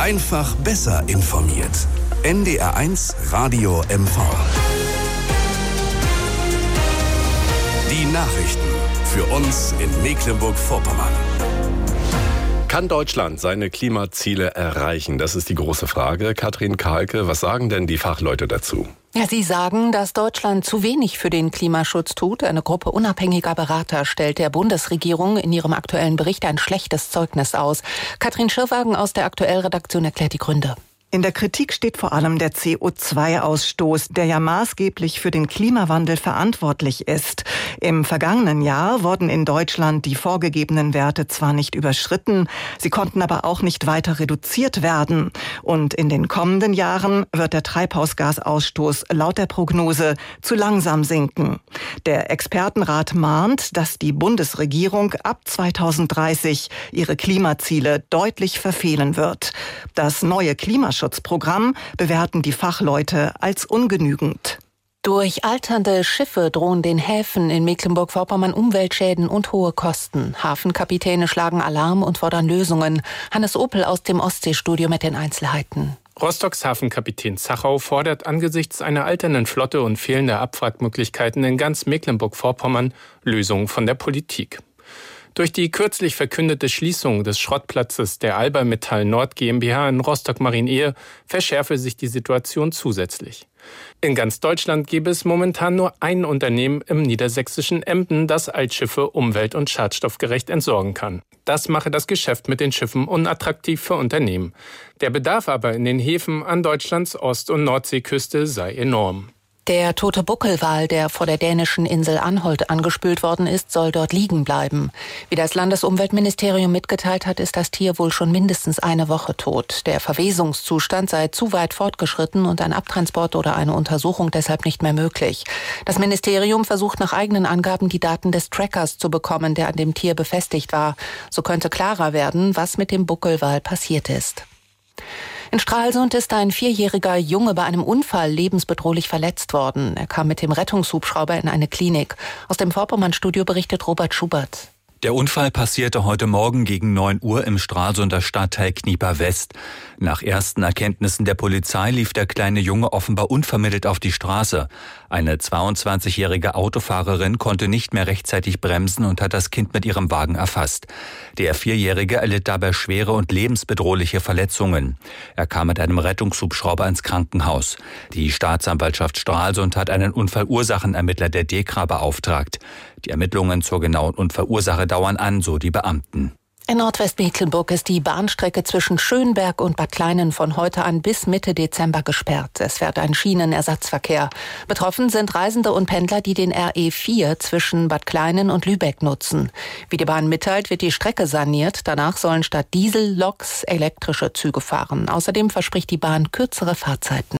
Einfach besser informiert. NDR1 Radio MV. Die Nachrichten für uns in Mecklenburg-Vorpommern. Kann Deutschland seine Klimaziele erreichen? Das ist die große Frage. Katrin Kahlke, was sagen denn die Fachleute dazu? Ja, sie sagen, dass Deutschland zu wenig für den Klimaschutz tut. Eine Gruppe unabhängiger Berater stellt der Bundesregierung in ihrem aktuellen Bericht ein schlechtes Zeugnis aus. Katrin Schirrwagen aus der Aktuell-Redaktion erklärt die Gründe. In der Kritik steht vor allem der CO2-Ausstoß, der ja maßgeblich für den Klimawandel verantwortlich ist. Im vergangenen Jahr wurden in Deutschland die vorgegebenen Werte zwar nicht überschritten, sie konnten aber auch nicht weiter reduziert werden. Und in den kommenden Jahren wird der Treibhausgasausstoß laut der Prognose zu langsam sinken. Der Expertenrat mahnt, dass die Bundesregierung ab 2030 ihre Klimaziele deutlich verfehlen wird. Das neue Klimaschutzprogramm bewerten die Fachleute als ungenügend. Durch alternde Schiffe drohen den Häfen in Mecklenburg-Vorpommern Umweltschäden und hohe Kosten. Hafenkapitäne schlagen Alarm und fordern Lösungen. Hannes Opel aus dem Ostseestudio mit den Einzelheiten. Rostocks Hafenkapitän Zachau fordert angesichts einer alternden Flotte und fehlender Abwrackmöglichkeiten in ganz Mecklenburg-Vorpommern Lösungen von der Politik. Durch die kürzlich verkündete Schließung des Schrottplatzes der Alba Metall Nord GmbH in Rostock-Marienehe verschärfe sich die Situation zusätzlich. In ganz Deutschland gäbe es momentan nur ein Unternehmen im niedersächsischen Emden, das Altschiffe umwelt- und schadstoffgerecht entsorgen kann. Das mache das Geschäft mit den Schiffen unattraktiv für Unternehmen. Der Bedarf aber in den Häfen an Deutschlands Ost- und Nordseeküste sei enorm. Der tote Buckelwal, der vor der dänischen Insel Anholt angespült worden ist, soll dort liegen bleiben. Wie das Landesumweltministerium mitgeteilt hat, ist das Tier wohl schon mindestens eine Woche tot. Der Verwesungszustand sei zu weit fortgeschritten und ein Abtransport oder eine Untersuchung deshalb nicht mehr möglich. Das Ministerium versucht nach eigenen Angaben, die Daten des Trackers zu bekommen, der an dem Tier befestigt war. So könnte klarer werden, was mit dem Buckelwal passiert ist. In Stralsund ist ein 4-jähriger Junge bei einem Unfall lebensbedrohlich verletzt worden. Er kam mit dem Rettungshubschrauber in eine Klinik. Aus dem Vorpommern-Studio berichtet Robert Schubert. Der Unfall passierte heute Morgen gegen 9 Uhr im Stralsunder Stadtteil Knieper West. Nach ersten Erkenntnissen der Polizei lief der kleine Junge offenbar unvermittelt auf die Straße. Eine 22-jährige Autofahrerin konnte nicht mehr rechtzeitig bremsen und hat das Kind mit ihrem Wagen erfasst. Der 4-Jährige erlitt dabei schwere und lebensbedrohliche Verletzungen. Er kam mit einem Rettungshubschrauber ins Krankenhaus. Die Staatsanwaltschaft Stralsund hat einen Unfallursachenermittler der DEKRA beauftragt. Die Ermittlungen zur genauen Unfallursache dauern an, so die Beamten. In Nordwestmecklenburg ist die Bahnstrecke zwischen Schönberg und Bad Kleinen von heute an bis Mitte Dezember gesperrt. Es fährt ein Schienenersatzverkehr. Betroffen sind Reisende und Pendler, die den RE4 zwischen Bad Kleinen und Lübeck nutzen. Wie die Bahn mitteilt, wird die Strecke saniert. Danach sollen statt Dieselloks elektrische Züge fahren. Außerdem verspricht die Bahn kürzere Fahrzeiten.